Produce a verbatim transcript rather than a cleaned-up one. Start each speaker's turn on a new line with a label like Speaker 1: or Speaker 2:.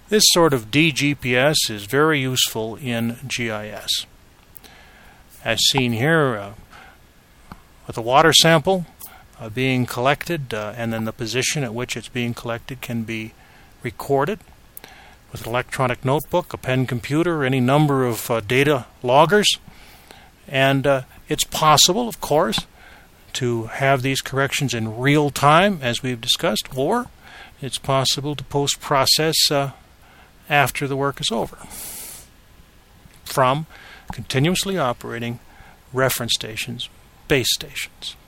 Speaker 1: This sort of D G P S is very useful in G I S. As seen here, uh, with a water sample uh, being collected, uh, and then the position at which it's being collected can be recorded. With an electronic notebook, a pen computer, any number of uh, data loggers. And uh, it's possible, of course, to have these corrections in real time, as we've discussed, or it's possible to post-process uh, after the work is over from continuously operating reference stations, base stations.